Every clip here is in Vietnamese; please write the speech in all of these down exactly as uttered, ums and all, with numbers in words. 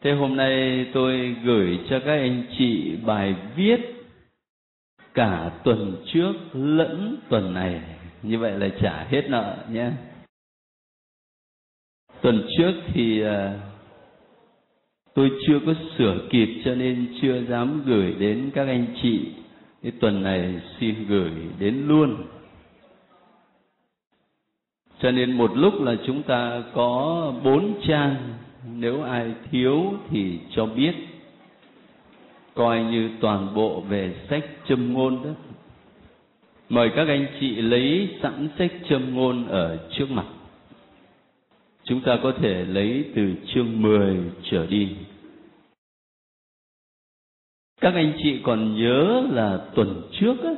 Thế hôm nay tôi gửi cho các anh chị bài viết cả tuần trước lẫn tuần này, như vậy là trả hết nợ nhé. Tuần trước thì tôi chưa có sửa kịp cho nên chưa dám gửi đến các anh chị. Cái tuần này xin gửi đến luôn. Cho nên một lúc là chúng ta có bốn trang, nếu ai thiếu thì cho biết. Coi như toàn bộ về sách châm ngôn đó. Mời các anh chị lấy sẵn sách châm ngôn ở trước mặt. Chúng ta có thể lấy từ chương mười trở đi. Các anh chị còn nhớ là tuần trước á,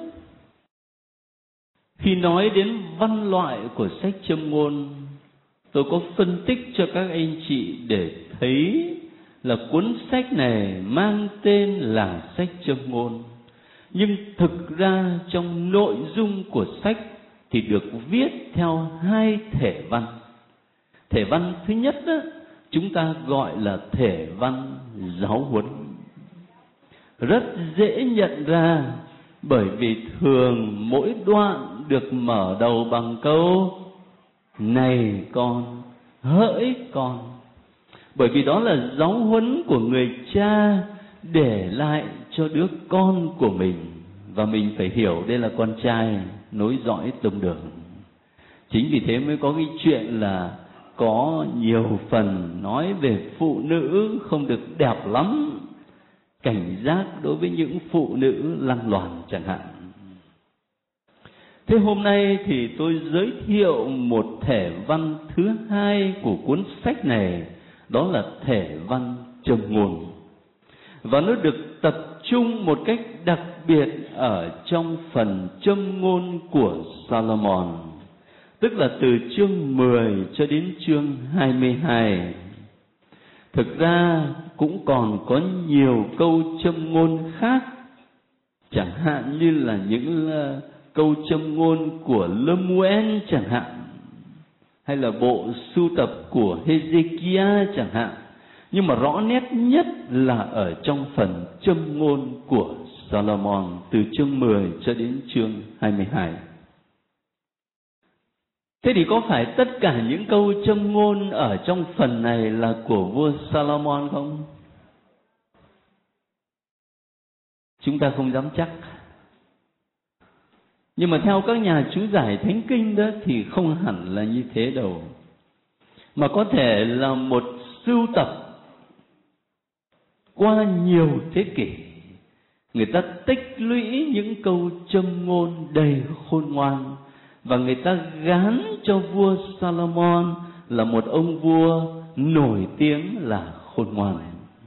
khi nói đến văn loại của sách châm ngôn, tôi có phân tích cho các anh chị để thấy là cuốn sách này mang tên là sách châm ngôn. Nhưng thực ra trong nội dung của sách thì được viết theo hai thể văn. Thể văn thứ nhất đó, chúng ta gọi là thể văn giáo huấn. Rất dễ nhận ra bởi vì thường mỗi đoạn được mở đầu bằng câu này con, hỡi con. Bởi vì đó là giáo huấn của người cha để lại cho đứa con của mình. Và mình phải hiểu đây là con trai nối dõi tông đường. Chính vì thế mới có cái chuyện là có nhiều phần nói về phụ nữ không được đẹp lắm, cảnh giác đối với những phụ nữ lăng loàn chẳng hạn. Thế hôm nay thì tôi giới thiệu một thể văn thứ hai của cuốn sách này, đó là thể văn châm ngôn. Và nó được tập trung một cách đặc biệt ở trong phần châm ngôn của Salomon, tức là từ chương mười cho đến chương hai mươi hai. Thực ra cũng còn có nhiều câu châm ngôn khác, chẳng hạn như là những câu châm ngôn của Lemuel chẳng hạn, hay là bộ sưu tập của Hezekiah chẳng hạn. Nhưng mà rõ nét nhất là ở trong phần châm ngôn của Salomon từ chương mười cho đến chương hai mươi hai. Thế thì có phải tất cả những câu châm ngôn ở trong phần này là của vua Salomon không? Chúng ta không dám chắc. Nhưng mà theo các nhà chú giải Thánh Kinh đó thì không hẳn là như thế đâu. Mà có thể là một sưu tập qua nhiều thế kỷ. Người ta tích lũy những câu châm ngôn đầy khôn ngoan, và người ta gán cho vua Salomon là một ông vua nổi tiếng là khôn ngoan.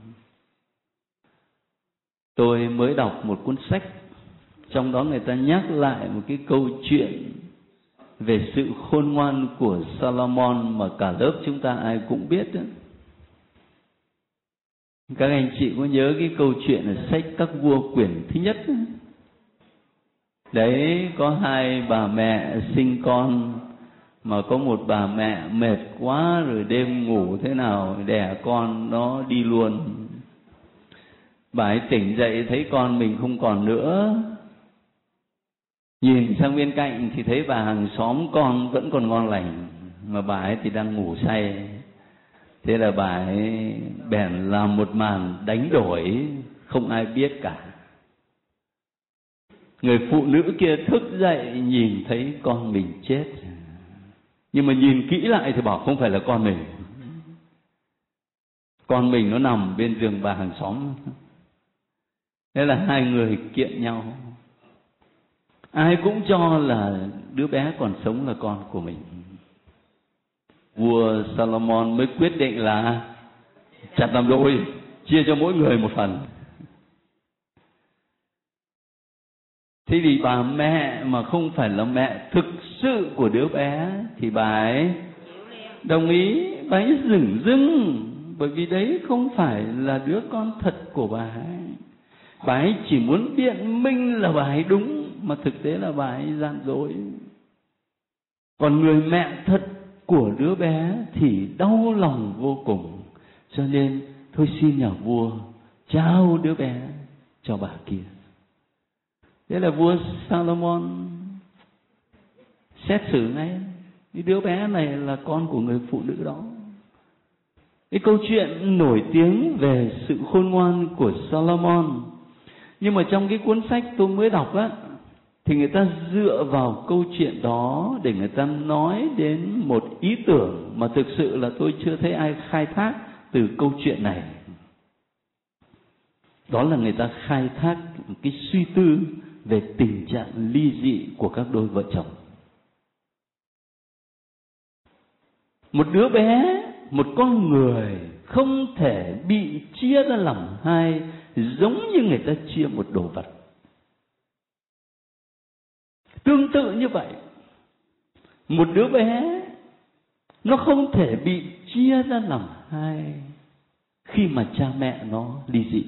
Tôi mới đọc một cuốn sách, trong đó người ta nhắc lại một cái câu chuyện về sự khôn ngoan của Salomon mà cả lớp chúng ta ai cũng biết đó. Các anh chị có nhớ cái câu chuyện ở sách Các Vua quyển thứ nhất đó? Đấy, có hai bà mẹ sinh con, mà có một bà mẹ mệt quá rồi đêm ngủ thế nào đẻ con nó đi luôn. Bà ấy tỉnh dậy thấy con mình không còn nữa, nhìn sang bên cạnh thì thấy bà hàng xóm con vẫn còn ngon lành, mà bà ấy thì đang ngủ say. Thế là bà ấy bèn làm một màn đánh đổi không ai biết cả. Người phụ nữ kia thức dậy nhìn thấy con mình chết, nhưng mà nhìn kỹ lại thì bảo không phải là con mình. Con mình nó nằm bên giường bà hàng xóm. Thế là hai người kiện nhau. Ai cũng cho là đứa bé còn sống là con của mình. Vua Salomon mới quyết định là chặt làm đôi, chia cho mỗi người một phần. Thế thì bà mẹ mà không phải là mẹ thực sự của đứa bé thì bà ấy đồng ý, bà ấy dửng dưng, bởi vì đấy không phải là đứa con thật của bà ấy. Bà ấy chỉ muốn biện minh là bà ấy đúng, mà thực tế là bà ấy gian dối. Còn người mẹ thật của đứa bé thì đau lòng vô cùng, cho nên thôi xin nhà vua trao đứa bé cho bà kia. Thế là vua Salomon xét xử ngay, cái đứa bé này là con của người phụ nữ đó. Cái câu chuyện nổi tiếng về sự khôn ngoan của Salomon. Nhưng mà trong cái cuốn sách tôi mới đọc á, thì người ta dựa vào câu chuyện đó để người ta nói đến một ý tưởng mà thực sự là tôi chưa thấy ai khai thác từ câu chuyện này. Đó là người ta khai thác cái suy tư về tình trạng ly dị của các đôi vợ chồng. Một đứa bé, một con người không thể bị chia ra làm hai giống như người ta chia một đồ vật. Tương tự như vậy, một đứa bé nó không thể bị chia ra làm hai khi mà cha mẹ nó ly dị.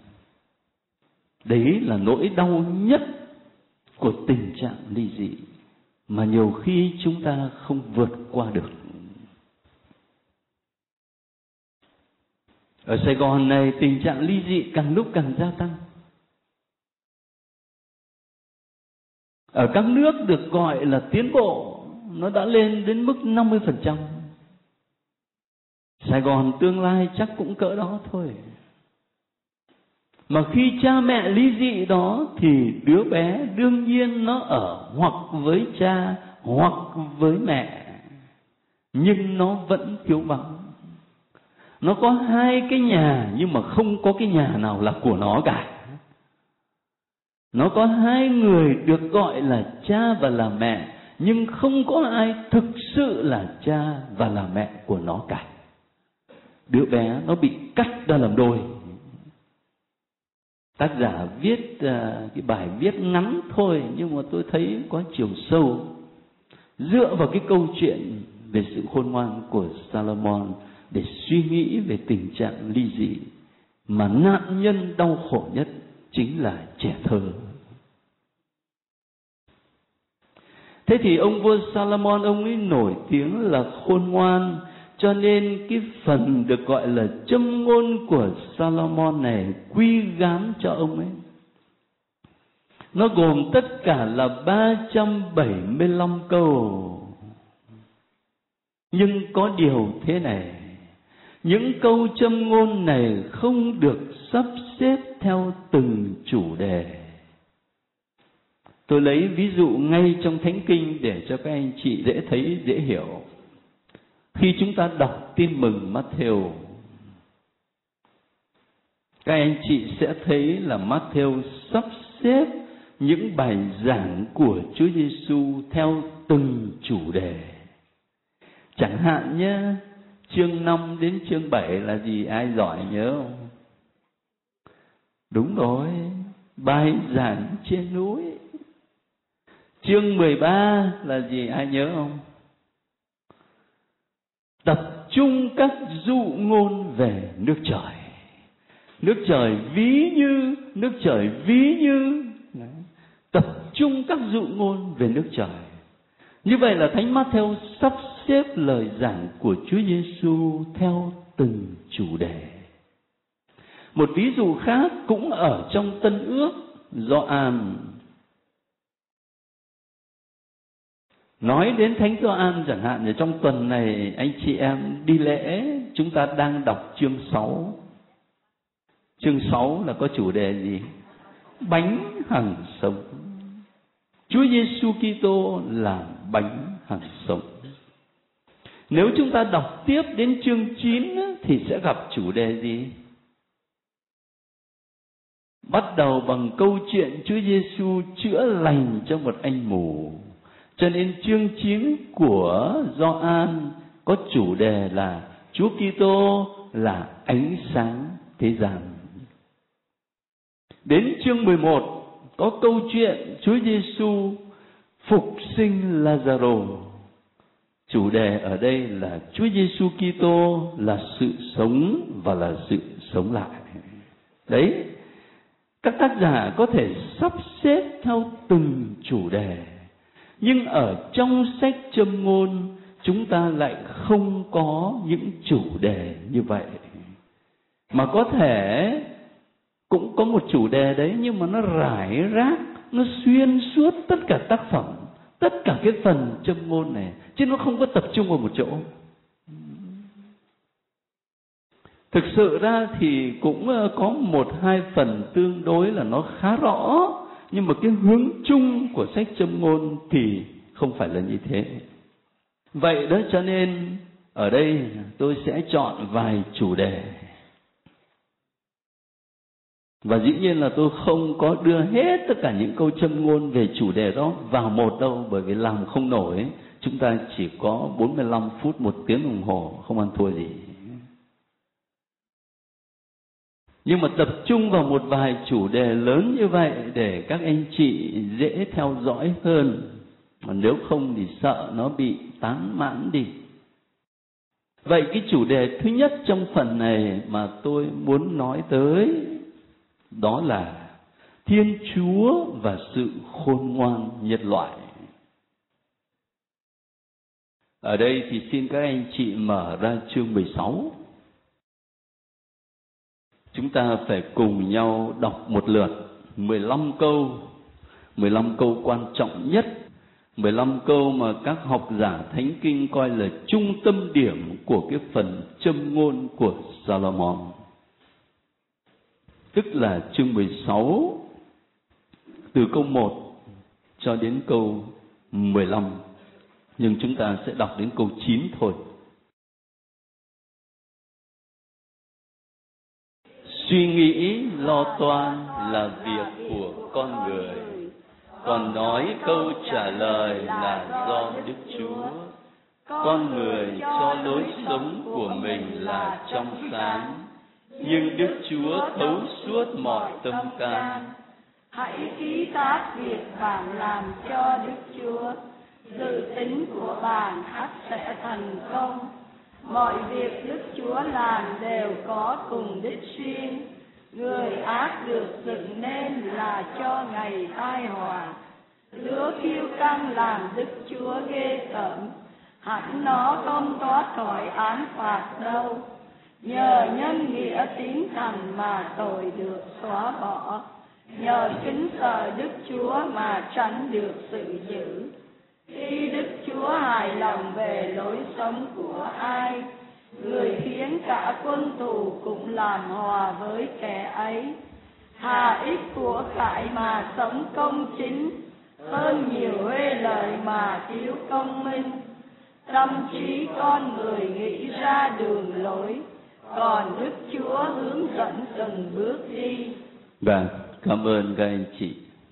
Đấy là nỗi đau nhất của tình trạng ly dị mà nhiều khi chúng ta không vượt qua được. Ở Sài Gòn này, tình trạng ly dị càng lúc càng gia tăng. Ở các nước được gọi là tiến bộ, nó đã lên đến mức năm mươi phần trăm. Sài Gòn tương lai chắc cũng cỡ đó thôi. Mà khi cha mẹ ly dị đó thì đứa bé đương nhiên nó ở hoặc với cha hoặc với mẹ, nhưng nó vẫn thiếu vắng. Nó có hai cái nhà nhưng mà không có cái nhà nào là của nó cả. Nó có hai người được gọi là cha và là mẹ, nhưng không có ai thực sự là cha và là mẹ của nó cả. Đứa bé nó bị cắt ra làm đôi. Tác giả viết uh, cái bài viết ngắn thôi, nhưng mà tôi thấy có chiều sâu, dựa vào cái câu chuyện về sự khôn ngoan của Salomon để suy nghĩ về tình trạng ly dị mà nạn nhân đau khổ nhất chính là trẻ thơ. Thế thì ông vua Salomon, ông ấy nổi tiếng là khôn ngoan, cho nên cái phần được gọi là châm ngôn của Salomon này quy gán cho ông ấy. Nó gồm tất cả là ba trăm bảy mươi lăm câu. Nhưng có điều thế này, những câu châm ngôn này không được sắp xếp theo từng chủ đề. Tôi lấy ví dụ ngay trong Thánh Kinh để cho các anh chị dễ thấy, dễ hiểu. Khi chúng ta đọc Tin mừng Matthew, các anh chị sẽ thấy là Matthew sắp xếp những bài giảng của Chúa Giêsu theo từng chủ đề. Chẳng hạn nhé, chương năm đến chương bảy là gì? Ai giỏi nhớ không? Đúng rồi, bài giảng trên núi. Chương mười ba là gì? Ai nhớ không? Tập trung các dụ ngôn về nước trời. Nước trời ví như, nước trời ví như. Đấy. Tập trung các dụ ngôn về nước trời. Như vậy là Thánh Matthew sắp xếp lời giảng của Chúa Giêsu theo từng chủ đề. Một ví dụ khác cũng ở trong Tân Ước, Gioan. Nói đến Thánh Gioan chẳng hạn, ở trong tuần này anh chị em đi lễ, chúng ta đang đọc chương sáu. Chương sáu là có chủ đề gì? Bánh hằng sống. Chúa Giêsu Kitô là bánh hằng sống. Nếu chúng ta đọc tiếp đến chương chín thì sẽ gặp chủ đề gì? Bắt đầu bằng câu chuyện Chúa Giêsu chữa lành cho một anh mù. Cho nên chương chín của Gioan có chủ đề là Chúa Kitô là ánh sáng thế gian. Đến chương mười một có câu chuyện Chúa Giêsu phục sinh Lazaro. Chủ đề ở đây là Chúa Giêsu Kitô là sự sống và là sự sống lại. Đấy, các tác giả có thể sắp xếp theo từng chủ đề, nhưng ở trong sách châm ngôn chúng ta lại không có những chủ đề như vậy. Mà có thể cũng có một chủ đề đấy, nhưng mà nó rải rác, nó xuyên suốt tất cả tác phẩm, tất cả cái phần châm ngôn này, chứ nó không có tập trung vào một chỗ. Thực sự ra thì cũng có một hai phần tương đối là nó khá rõ, nhưng mà cái hướng chung của sách châm ngôn thì không phải là như thế. Vậy đó, cho nên ở đây tôi sẽ chọn vài chủ đề. Và dĩ nhiên là tôi không có đưa hết tất cả những câu châm ngôn về chủ đề đó vào một đâu, bởi vì làm không nổi. Chúng ta chỉ có bốn mươi lăm phút, một tiếng đồng hồ, không ăn thua gì. Nhưng mà tập trung vào một vài chủ đề lớn như vậy để các anh chị dễ theo dõi hơn. Nếu không thì sợ nó bị tán mãn đi. Vậy cái chủ đề thứ nhất trong phần này mà tôi muốn nói tới đó là Thiên Chúa và sự khôn ngoan nhân loại. Ở đây thì xin các anh chị mở ra chương mười sáu. Chúng ta phải cùng nhau đọc một lượt mười lăm câu, mười lăm câu quan trọng nhất, mười lăm câu mà các học giả Thánh Kinh coi là trung tâm điểm của cái phần châm ngôn của Salomon. Tức là chương mười sáu, từ câu một cho đến câu mười lăm. Nhưng chúng ta sẽ đọc đến câu chín thôi. Suy nghĩ lo toan là việc của con người, còn nói câu trả lời là do Đức Chúa. Con người cho lối sống của mình là trong sáng, nhưng Đức Chúa thấu suốt mọi tâm can. Hãy ký tác việc bạn làm cho Đức Chúa, dự tính của bạn ắt sẽ thành công. Mọi việc Đức Chúa làm đều có cùng đích riêng. Người ác được dựng nên là cho ngày tai họa. Lửa kiêu căng làm Đức Chúa ghê tởm, hẳn nó không thoát khỏi án phạt đâu. Nhờ nhân nghĩa tín thành mà tội được xóa bỏ, nhờ kính sợ Đức Chúa mà tránh được sự dữ. Khi Đức Chúa hài lòng về lối sống của ai, người khiến cả quân tù cũng làm hòa với kẻ ấy. Thà ít của cải mà sống công chính, hơn nhiều huê lợi mà thiếu công minh. Tâm trí con người nghĩ ra đường lối, còn Đức Chúa hướng dẫn từng bước đi. Vâng, cảm ơn các anh chị.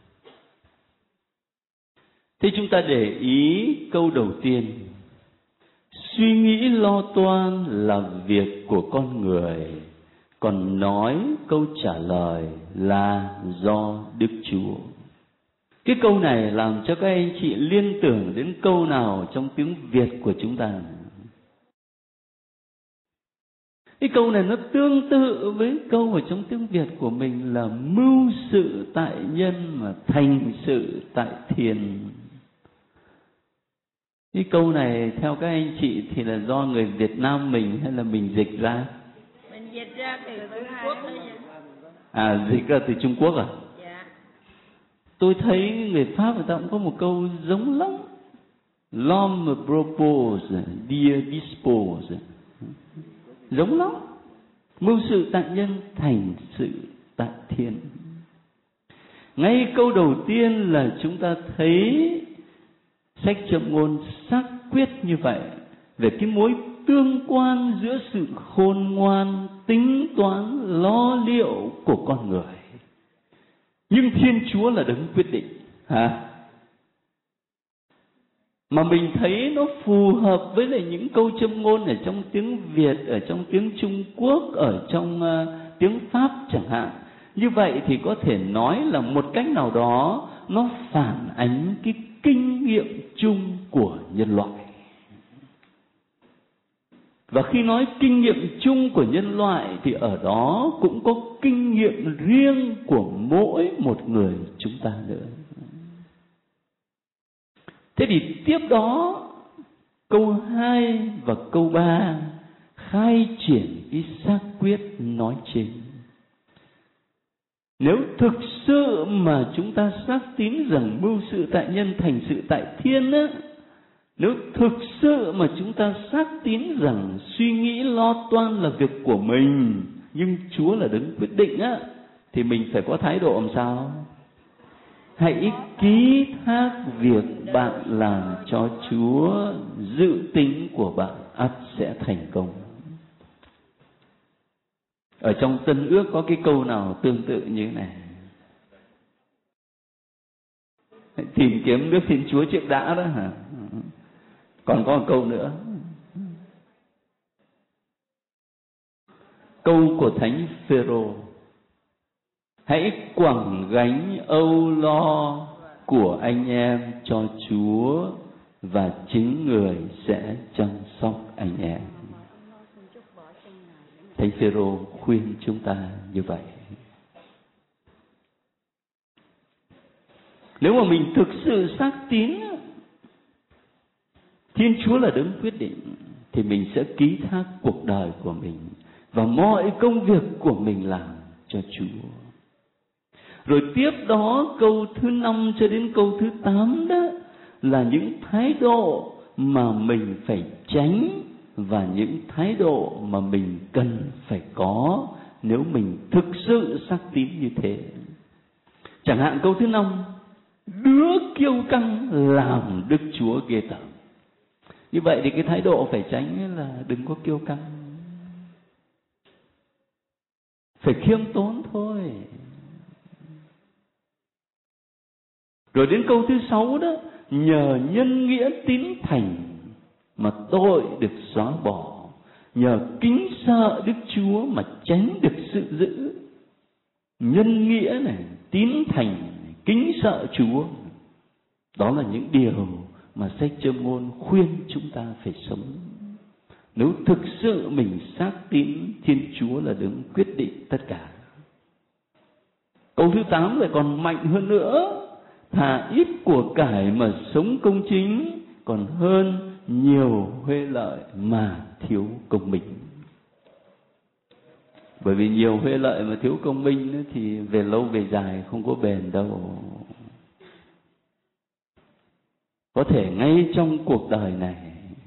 Thế chúng ta để ý câu đầu tiên. Suy nghĩ lo toan là việc của con người, còn nói câu trả lời là do Đức Chúa. Cái câu này làm cho các anh chị liên tưởng đến câu nào trong tiếng Việt của chúng ta. Cái câu này nó tương tự với câu ở trong tiếng Việt của mình là mưu sự tại nhân mà thành sự tại thiên. Cái câu này theo các anh chị thì là do người Việt Nam mình hay là mình dịch ra? Mình dịch ra từ Trung Quốc thôi. À, dịch ra từ Trung Quốc à? Dạ. Tôi thấy người Pháp người ta cũng có một câu giống lắm. L'homme propose, Dieu dispose. Giống lắm. Mưu sự tại nhân, thành sự tại thiên. Ngay câu đầu tiên là chúng ta thấy sách châm ngôn xác quyết như vậy về cái mối tương quan giữa sự khôn ngoan, tính toán, lo liệu của con người. Nhưng Thiên Chúa là đấng quyết định. Hả? Mà mình thấy nó phù hợp với lại những câu châm ngôn ở trong tiếng Việt, ở trong tiếng Trung Quốc, ở trong uh, tiếng Pháp chẳng hạn. Như vậy thì có thể nói là một cách nào đó nó phản ánh cái kinh nghiệm chung của nhân loại. Và khi nói kinh nghiệm chung của nhân loại thì ở đó cũng có kinh nghiệm riêng của mỗi một người chúng ta nữa. Thế thì tiếp đó câu hai và câu ba khai triển cái xác quyết nói trên. Nếu thực sự mà chúng ta xác tín rằng mưu sự tại nhân thành sự tại thiên á, nếu thực sự mà chúng ta xác tín rằng suy nghĩ lo toan là việc của mình, nhưng Chúa là đấng quyết định á, thì mình phải có thái độ làm sao? Hãy ký thác việc bạn làm cho Chúa, dự tính của bạn ắt sẽ thành công. Ở trong Tân Ước có cái câu nào tương tự như thế này? Tìm kiếm nước Thiên Chúa trước đã đó hả? Còn có một câu nữa. Câu của Thánh Phêrô: hãy quẳng gánh âu lo của anh em cho Chúa, và chính người sẽ chăm sóc anh em. Thánh Phêrô khuyên chúng ta như vậy. Nếu mà mình thực sự xác tín Thiên Chúa là đấng quyết định, thì mình sẽ ký thác cuộc đời của mình và mọi công việc của mình làm cho Chúa. Rồi tiếp đó câu thứ năm cho đến câu thứ tám đó là những thái độ mà mình phải tránh và những thái độ mà mình cần phải có nếu mình thực sự xác tín như thế. Chẳng hạn câu thứ năm: đứa kiêu căng làm Đức Chúa ghê tởm. Như vậy thì cái thái độ phải tránh là đừng có kiêu căng, phải khiêm tốn thôi. Rồi đến câu thứ sáu đó: nhờ nhân nghĩa tín thành mà tội được xóa bỏ, nhờ kính sợ Đức Chúa mà tránh được sự dữ. Nhân nghĩa này, tín thành, kính sợ Chúa, đó là những điều mà sách Châm Ngôn khuyên chúng ta phải sống. Nếu thực sự mình xác tín Thiên Chúa là đấng quyết định tất cả. Câu thứ tám lại còn mạnh hơn nữa: thà ít của cải mà sống công chính, còn hơn nhiều huê lợi mà thiếu công minh. Bởi vì nhiều huê lợi mà thiếu công minh thì về lâu về dài không có bền đâu. Có thể ngay trong cuộc đời này,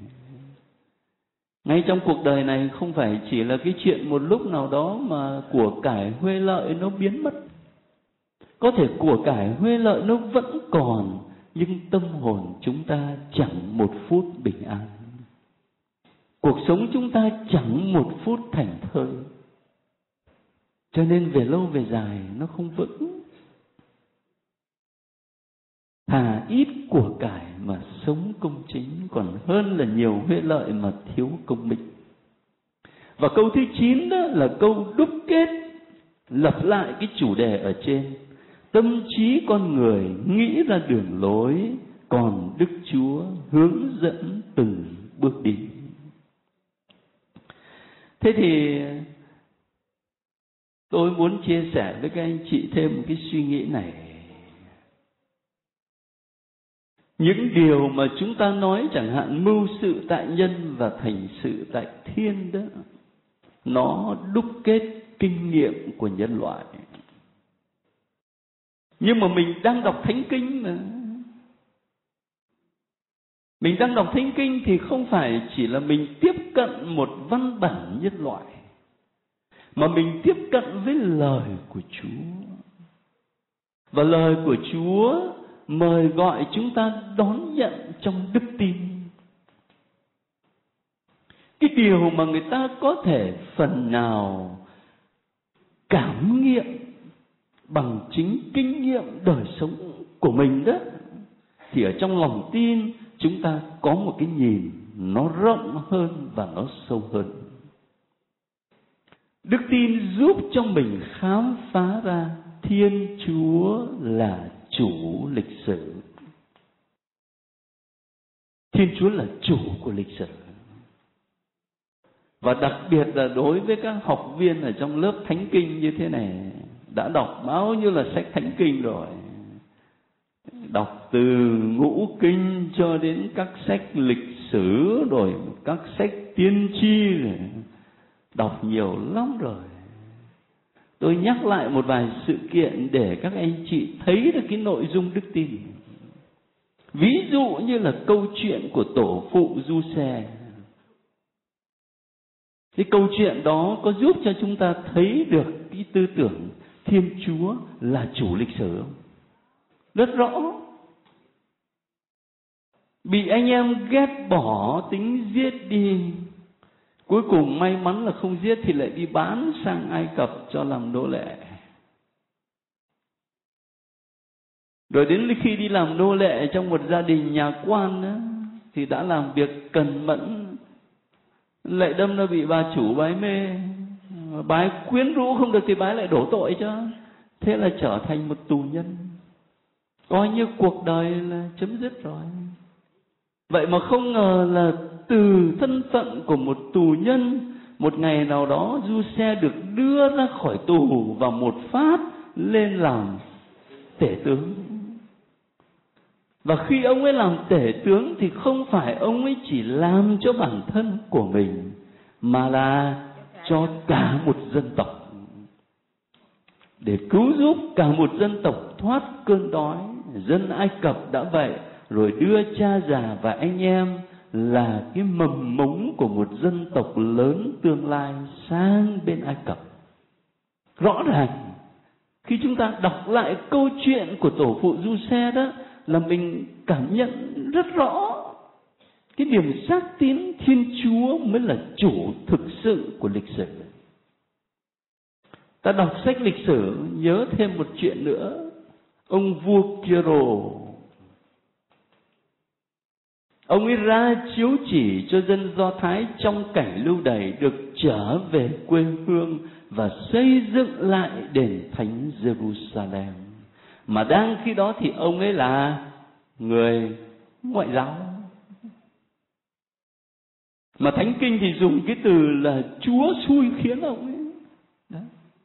ngay trong cuộc đời này không phải chỉ là cái chuyện một lúc nào đó mà của cải huê lợi nó biến mất. Có thể của cải huê lợi nó vẫn còn, nhưng tâm hồn chúng ta chẳng một phút bình an. Cuộc sống chúng ta chẳng một phút thảnh thơi. Cho nên về lâu về dài nó không vững. Thà ít của cải mà sống công chính, còn hơn là nhiều huê lợi mà thiếu công minh. Và câu thứ chín đó là câu đúc kết, lặp lại cái chủ đề ở trên. Tâm trí con người nghĩ ra đường lối, còn Đức Chúa hướng dẫn từng bước đi. Thế thì tôi muốn chia sẻ với các anh chị thêm một cái suy nghĩ này. Những điều mà chúng ta nói chẳng hạn mưu sự tại nhân và thành sự tại thiên đó, nó đúc kết kinh nghiệm của nhân loại. Nhưng mà mình đang đọc Thánh Kinh mà. Mình đang đọc Thánh Kinh thì không phải chỉ là mình tiếp cận một văn bản nhân loại, mà mình tiếp cận với lời của Chúa. Và lời của Chúa mời gọi chúng ta đón nhận trong đức tin. Cái điều mà người ta có thể phần nào cảm nghiệm bằng chính kinh nghiệm đời sống của mình đó, thì ở trong lòng tin chúng ta có một cái nhìn nó rộng hơn và nó sâu hơn. Đức tin giúp cho mình khám phá ra Thiên Chúa là chủ lịch sử. Thiên Chúa là chủ của lịch sử. Và đặc biệt là đối với các học viên ở trong lớp Thánh Kinh như thế này, đã đọc bao nhiêu là sách Thánh Kinh rồi. Đọc từ Ngũ Kinh cho đến các sách lịch sử, rồi các sách tiên tri, rồi đọc nhiều lắm rồi. Tôi nhắc lại một vài sự kiện để các anh chị thấy được cái nội dung đức tin. Ví dụ như là câu chuyện của tổ phụ Giuse. Cái câu chuyện đó có giúp cho chúng ta thấy được cái tư tưởng Thiên Chúa là chủ lịch sử không? Rất rõ. Bị anh em ghét bỏ, tính giết đi. Cuối cùng may mắn là không giết thì lại đi bán sang Ai Cập cho làm nô lệ. Rồi đến khi đi làm nô lệ trong một gia đình nhà quan đó, thì đã làm việc cần mẫn, lại đâm nó bị bà chủ bà ấy mê. Bà ấy quyến rũ không được thì bà ấy lại đổ tội cho. Thế là trở thành một tù nhân. Coi như cuộc đời là chấm dứt rồi. Vậy mà không ngờ là từ thân phận của một tù nhân, một ngày nào đó Giuse được đưa ra khỏi tù và một phát lên làm tể tướng. Và khi ông ấy làm tể tướng thì không phải ông ấy chỉ làm cho bản thân của mình, mà là cho cả một dân tộc, để cứu giúp cả một dân tộc thoát cơn đói. Dân Ai Cập đã vậy, rồi đưa cha già và anh em là cái mầm mống của một dân tộc lớn tương lai sang bên Ai Cập. Rõ ràng khi chúng ta đọc lại câu chuyện của tổ phụ Giuse đó, là mình cảm nhận rất rõ cái điểm xác tín Thiên Chúa mới là chủ thực sự của lịch sử. Ta đọc sách lịch sử nhớ thêm một chuyện nữa. Ông vua Kiero, ông ấy ra chiếu chỉ cho dân Do Thái trong cảnh lưu đày được trở về quê hương và xây dựng lại đền thánh Jerusalem. Mà đang khi đó thì ông ấy là người ngoại giáo. Mà Thánh Kinh thì dùng cái từ là Chúa xui khiến ông ấy. Đấy.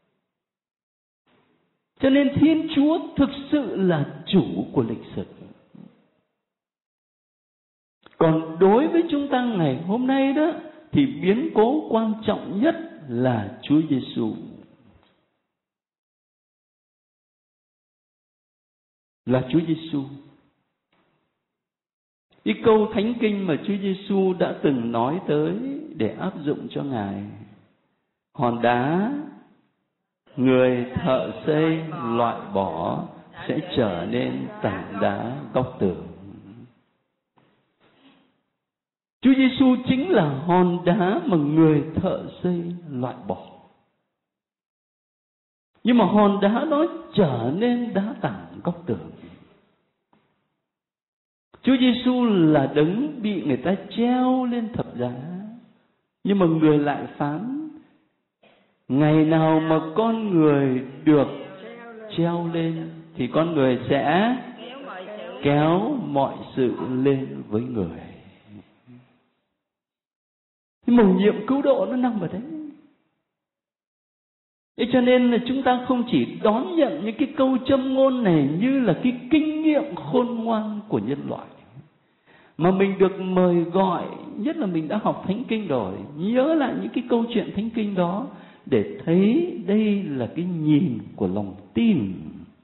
Cho nên Thiên Chúa thực sự là chủ của lịch sử. Còn đối với chúng ta ngày hôm nay đó, thì biến cố quan trọng nhất là Chúa Giêsu. Là Chúa Giêsu. Cái câu Thánh Kinh mà Chúa Giêsu đã từng nói tới để áp dụng cho Ngài: hòn đá người thợ xây loại bỏ sẽ trở nên tảng đá góc tường. Chúa Giêsu chính là hòn đá mà người thợ xây loại bỏ. Nhưng mà hòn đá đó trở nên đá tảng góc tường. Chúa Giêsu là đấng bị người ta treo lên thập giá, nhưng mà người lại phán: ngày nào mà con người được treo lên thì con người sẽ kéo mọi sự lên với người. Cái mầu nhiệm cứu độ nó nằm ở đấy. Thế cho nên là chúng ta không chỉ đón nhận những cái câu châm ngôn này như là cái kinh nghiệm khôn ngoan của nhân loại, mà mình được mời gọi, nhất là mình đã học Thánh Kinh rồi, nhớ lại những cái câu chuyện Thánh Kinh đó để thấy đây là cái nhìn của lòng tin.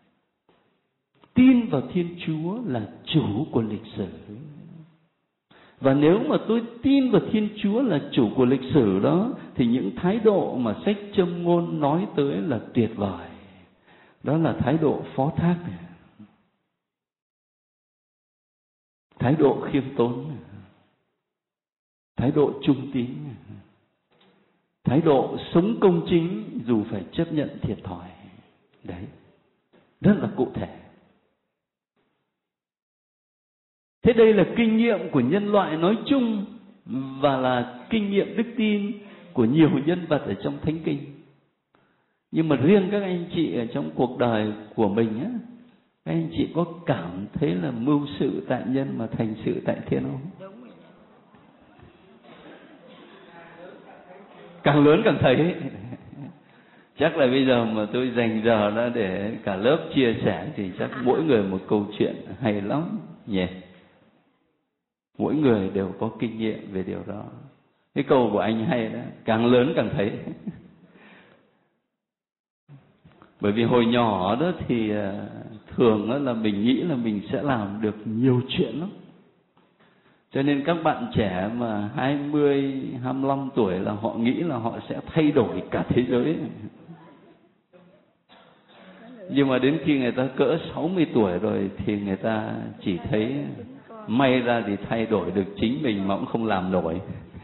Tin vào Thiên Chúa là chủ của lịch sử. Và nếu mà tôi tin vào Thiên Chúa là chủ của lịch sử đó, thì những thái độ mà sách châm ngôn nói tới là tuyệt vời. Đó là thái độ phó thác này, thái độ khiêm tốn, thái độ trung tín, thái độ sống công chính dù phải chấp nhận thiệt thòi. Đấy, rất là cụ thể. Thế đây là kinh nghiệm của nhân loại nói chung và là kinh nghiệm đức tin của nhiều nhân vật ở trong Thánh Kinh. Nhưng mà riêng các anh chị ở trong cuộc đời của mình á, các anh chị có cảm thấy là mưu sự tại nhân mà thành sự tại thiên không? Càng lớn càng thấy. Chắc là bây giờ mà tôi dành giờ ra để cả lớp chia sẻ thì chắc mỗi người một câu chuyện hay lắm nhỉ. Mỗi người đều có kinh nghiệm về điều đó. Cái câu của anh hay đó, càng lớn càng thấy. Bởi vì hồi nhỏ đó thì thường đó là mình nghĩ là mình sẽ làm được nhiều chuyện lắm. Cho nên các bạn trẻ mà hai mươi, hai mươi lăm tuổi là họ nghĩ là họ sẽ thay đổi cả thế giới. Nhưng mà đến khi người ta cỡ sáu mươi tuổi rồi thì người ta chỉ thấy may ra thì thay đổi được chính mình mà cũng không làm nổi.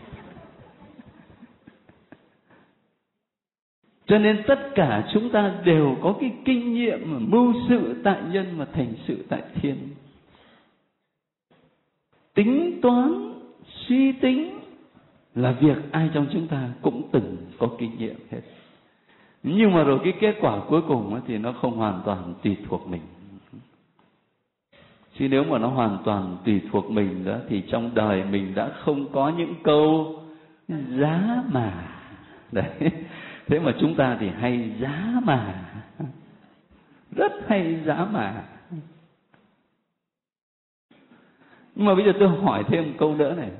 Cho nên tất cả chúng ta đều có cái kinh nghiệm mà mưu sự tại nhân mà thành sự tại thiên. Tính toán, suy tính là việc ai trong chúng ta cũng từng có kinh nghiệm hết. Nhưng mà rồi cái kết quả cuối cùng thì nó không hoàn toàn tùy thuộc mình. Chứ nếu mà nó hoàn toàn tùy thuộc mình đó thì trong đời mình đã không có những câu giá mà. Đấy. Thế mà chúng ta thì hay giá mà. Rất hay giá mà. Nhưng mà bây giờ tôi hỏi thêm một câu nữa này.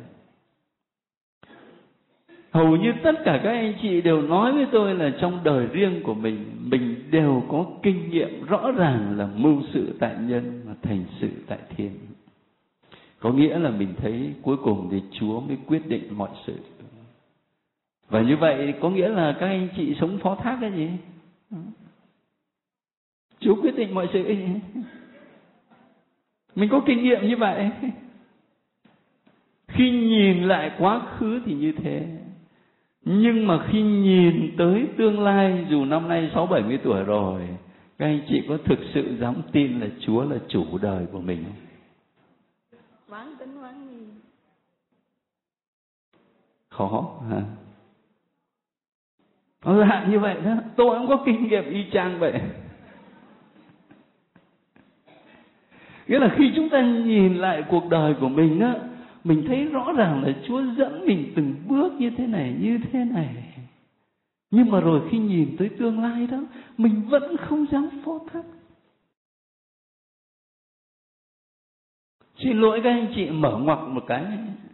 Hầu như tất cả các anh chị đều nói với tôi là trong đời riêng của mình, mình đều có kinh nghiệm rõ ràng là mưu sự tại nhân và thành sự tại thiên. Có nghĩa là mình thấy cuối cùng thì Chúa mới quyết định mọi sự. Và như vậy có nghĩa là các anh chị sống phó thác cái gì? Chúa quyết định mọi sự cái gì? Mình có kinh nghiệm như vậy. Khi nhìn lại quá khứ thì như thế. Nhưng mà khi nhìn tới tương lai, dù năm nay sáu bảy mươi tuổi rồi, các anh chị có thực sự dám tin là Chúa là chủ đời của mình không? Quán tính quán nhìn. Khó hả? Nó lạ như vậy đó. Tôi cũng có kinh nghiệm y chang vậy. Nghĩa là khi chúng ta nhìn lại cuộc đời của mình á, mình thấy rõ ràng là Chúa dẫn mình từng bước như thế này, như thế này. Nhưng mà rồi khi nhìn tới tương lai đó, mình vẫn không dám phó thác. Xin lỗi các anh chị mở ngoặc một cái.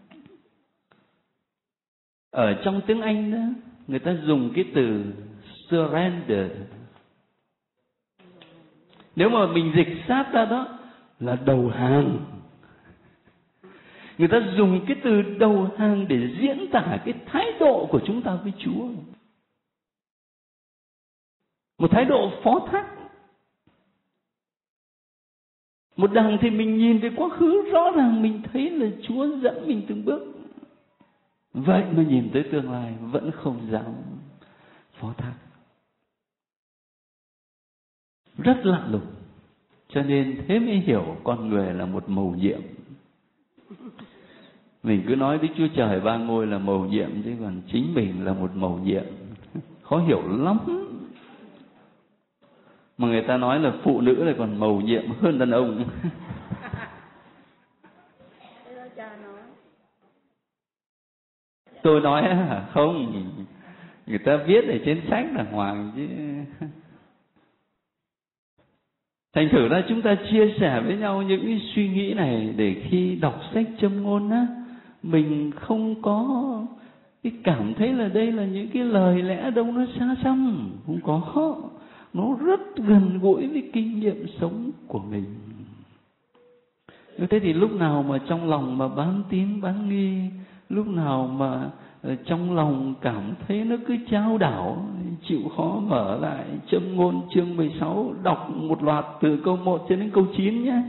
Ở trong tiếng Anh đó, người ta dùng cái từ surrender. Nếu mà mình dịch sát ra đó là đầu hàng. Người ta dùng cái từ đầu hàng để diễn tả cái thái độ của chúng ta với Chúa. Một thái độ phó thác. Một đằng thì mình nhìn về quá khứ, rõ ràng mình thấy là Chúa dẫn mình từng bước. Vậy mà nhìn tới tương lai vẫn không dám phó thác. Rất lạ lùng. Cho nên thế mới hiểu con người là một mầu nhiệm. Mình cứ nói Đức Chúa Trời ba ngôi là mầu nhiệm, chứ còn chính mình là một mầu nhiệm. Khó hiểu lắm. Mà người ta nói là phụ nữ lại còn mầu nhiệm hơn đàn ông. Tôi nói hả? Không. Người ta viết ở trên sách đàng hoàng chứ. Thành thử ra chúng ta chia sẻ với nhau những cái suy nghĩ này để khi đọc sách Châm Ngôn á, mình không có cái cảm thấy là đây là những cái lời lẽ đâu nó xa xăm. Không có. Nó rất gần gũi với kinh nghiệm sống của mình. Thế thì lúc nào mà trong lòng mà bán tín bán nghi, lúc nào mà trong lòng cảm thấy nó cứ chao đảo, chịu khó mở lại Châm Ngôn chương mười sáu, đọc một loạt từ câu một cho đến câu chín nhé.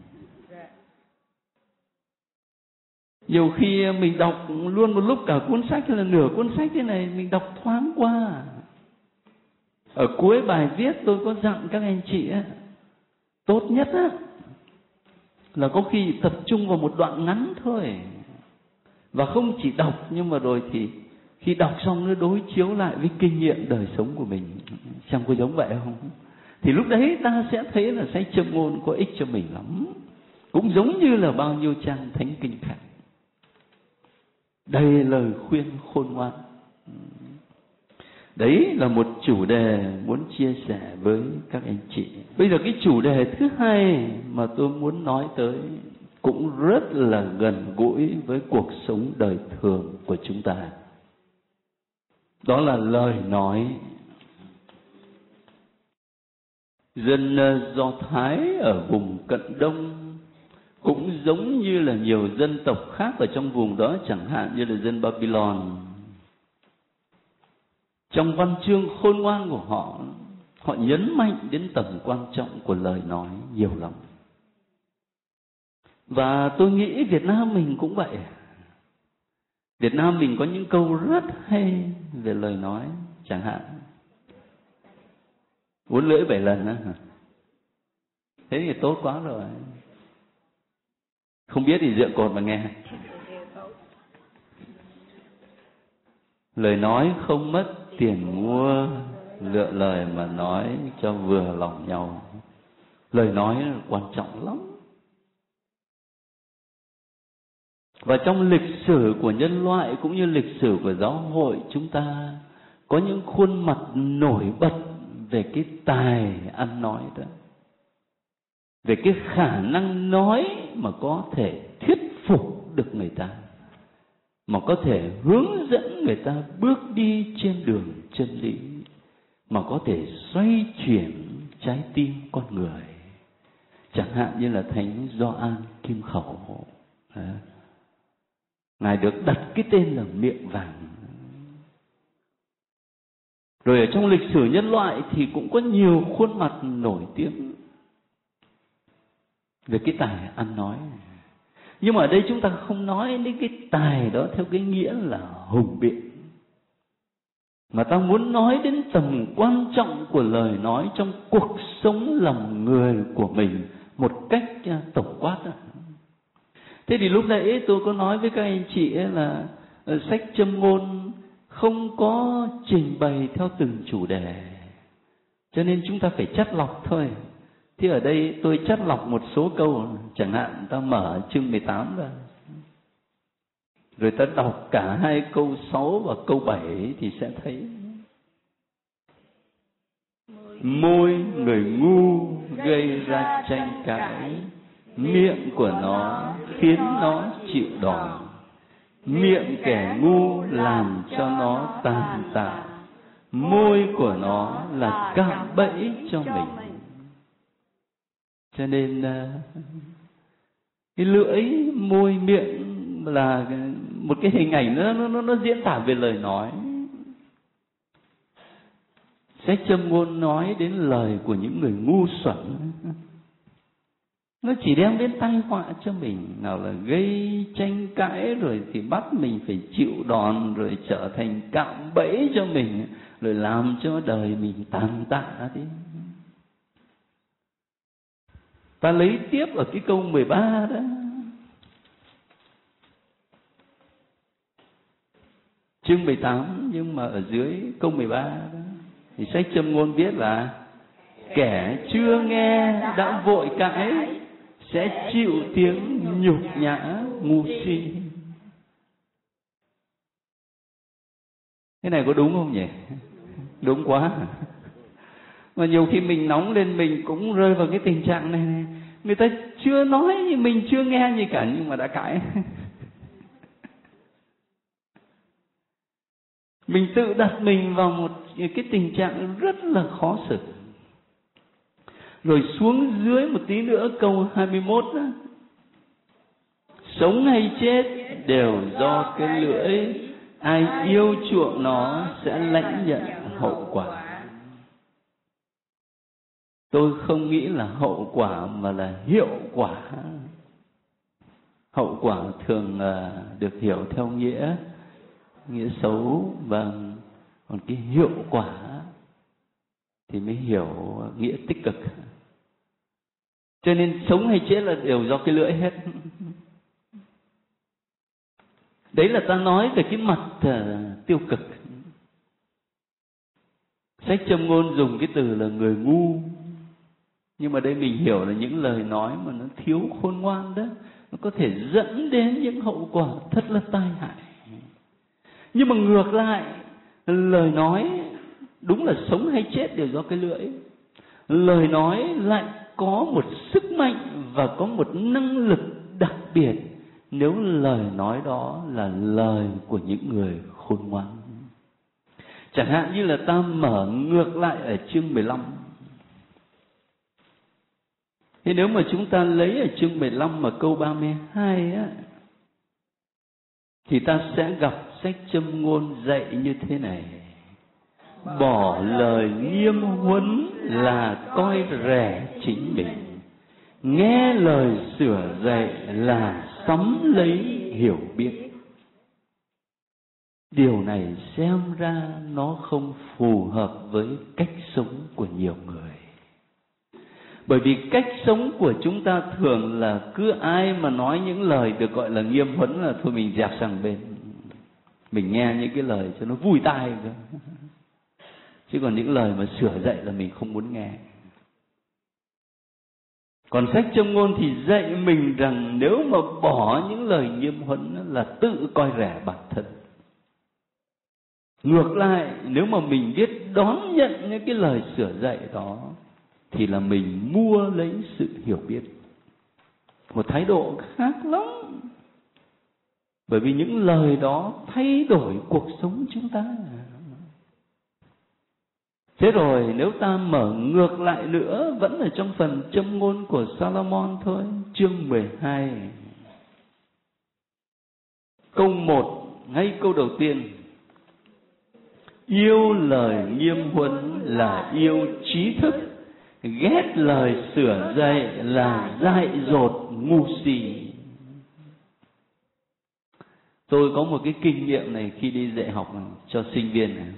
Nhiều khi mình đọc luôn một lúc cả cuốn sách hay là nửa cuốn sách thế này, mình đọc thoáng qua. Ở cuối bài viết tôi có dặn các anh chị á, tốt nhất á là có khi tập trung vào một đoạn ngắn thôi. Và không chỉ đọc, nhưng mà rồi thì khi đọc xong nó đối chiếu lại với kinh nghiệm đời sống của mình. Xem có giống vậy không? Thì lúc đấy ta sẽ thấy là sách Châm Ngôn có ích cho mình lắm. Cũng giống như là bao nhiêu trang thánh kinh khác. Đây lời khuyên khôn ngoan. Đấy là một chủ đề muốn chia sẻ với các anh chị. Bây giờ cái chủ đề thứ hai mà tôi muốn nói tới cũng rất là gần gũi với cuộc sống đời thường của chúng ta. Đó là lời nói. Dân Do Thái ở vùng Cận Đông cũng giống như là nhiều dân tộc khác ở trong vùng đó, chẳng hạn như là dân Babylon. Trong văn chương khôn ngoan của họ, họ nhấn mạnh đến tầm quan trọng của lời nói nhiều lắm. Và tôi nghĩ Việt Nam mình cũng vậy. Việt Nam mình có những câu rất hay về lời nói, chẳng hạn uốn lưỡi bảy lần á. Thế thì tốt quá rồi. Không biết thì dựa cột mà nghe. Lời nói không mất tiền mua, lựa lời mà nói cho vừa lòng nhau. Lời nói quan trọng lắm. Và trong lịch sử của nhân loại cũng như lịch sử của giáo hội chúng ta có những khuôn mặt nổi bật về cái tài ăn nói đó, về cái khả năng nói mà có thể thuyết phục được người ta, mà có thể hướng dẫn người ta bước đi trên đường chân lý, mà có thể xoay chuyển trái tim con người. Chẳng hạn như là Thánh Gioan Kim Khẩu, Ngài được đặt cái tên là miệng vàng. Rồi ở trong lịch sử nhân loại thì cũng có nhiều khuôn mặt nổi tiếng về cái tài ăn nói. Nhưng mà ở đây chúng ta không nói đến cái tài đó theo cái nghĩa là hùng biện, mà ta muốn nói đến tầm quan trọng của lời nói trong cuộc sống lòng người của mình một cách tổng quát. Thế thì lúc nãy tôi có nói với các anh chị ấy là sách Châm Ngôn không có trình bày theo từng chủ đề, cho nên chúng ta phải chắt lọc thôi. Thì ở đây tôi chắt lọc một số câu, chẳng hạn ta mở chương mười tám ra, rồi ta đọc cả hai câu sáu và câu bảy thì sẽ thấy môi người ngu gây ra tranh cãi, miệng của nó khiến nó chịu đòn, miệng kẻ ngu làm cho nó tàn tạ, môi của nó là cạm bẫy cho mình. Cho nên cái lưỡi, môi, miệng là một cái hình ảnh nó nó nó diễn tả về lời nói. Sách Châm Ngôn nói đến lời của những người ngu xuẩn, nó chỉ đem đến tai họa cho mình. Nào là gây tranh cãi, rồi thì bắt mình phải chịu đòn, rồi trở thành cạm bẫy cho mình, rồi làm cho đời mình tàn tạ đi. Ta lấy tiếp ở cái câu mười ba đó. Chương mười tám, nhưng mà ở dưới câu mười ba đó, thì sách Châm Ngôn viết là kẻ chưa nghe đã vội cãi sẽ chịu tiếng nhục nhã ngu si. Cái này có đúng không nhỉ? Đúng quá. Mà nhiều khi mình nóng lên mình cũng rơi vào cái tình trạng này, này. Người ta chưa nói thì mình chưa nghe gì cả, nhưng mà đã cãi. Mình tự đặt mình vào một cái tình trạng rất là khó xử. Rồi xuống dưới một tí nữa câu hai mươi mốt đó. Sống hay chết đều do cái lưỡi, ai yêu chuộng nó sẽ lãnh nhận hậu quả. Tôi không nghĩ là hậu quả mà là hiệu quả. Hậu quả thường được hiểu theo nghĩa nghĩa xấu, vâng. Còn cái hiệu quả thì mới hiểu nghĩa tích cực. Cho nên sống hay chết là đều do cái lưỡi hết. Đấy là ta nói về cái mặt uh, tiêu cực. Sách Châm Ngôn dùng cái từ là người ngu, nhưng mà đây mình hiểu là những lời nói mà nó thiếu khôn ngoan đó, nó có thể dẫn đến những hậu quả thật là tai hại. Nhưng mà ngược lại, lời nói đúng là sống hay chết đều do cái lưỡi. Lời nói lại có một sức mạnh và có một năng lực đặc biệt nếu lời nói đó là lời của những người khôn ngoan. Chẳng hạn như là ta mở ngược lại ở chương mười lăm. Thế nếu mà chúng ta lấy ở chương mười lăm mà câu ba mươi hai á, thì ta sẽ gặp sách châm ngôn dạy như thế này: bỏ lời nghiêm huấn là coi rẻ chính mình, nghe lời sửa dạy là sắm lấy hiểu biết. Điều này xem ra nó không phù hợp với cách sống của nhiều người. Bởi vì cách sống của chúng ta thường là cứ ai mà nói những lời được gọi là nghiêm huấn là thôi mình dẹp sang bên. Mình nghe những cái lời cho nó vui tai cơ. Chứ còn những lời mà sửa dạy là mình không muốn nghe. Còn sách châm ngôn thì dạy mình rằng nếu mà bỏ những lời nghiêm huấn là tự coi rẻ bản thân. Ngược lại, nếu mà mình biết đón nhận những cái lời sửa dạy đó thì là mình mua lấy sự hiểu biết. Một thái độ khác lắm. Bởi vì những lời đó thay đổi cuộc sống chúng ta. Thế rồi nếu ta mở ngược lại nữa, vẫn ở trong phần châm ngôn của Salomon thôi, chương mười hai. Câu một, ngay câu đầu tiên: yêu lời nghiêm huấn là yêu trí thức, ghét lời sửa dạy là dại dột ngu si. Tôi có một cái kinh nghiệm này khi đi dạy học cho sinh viên này.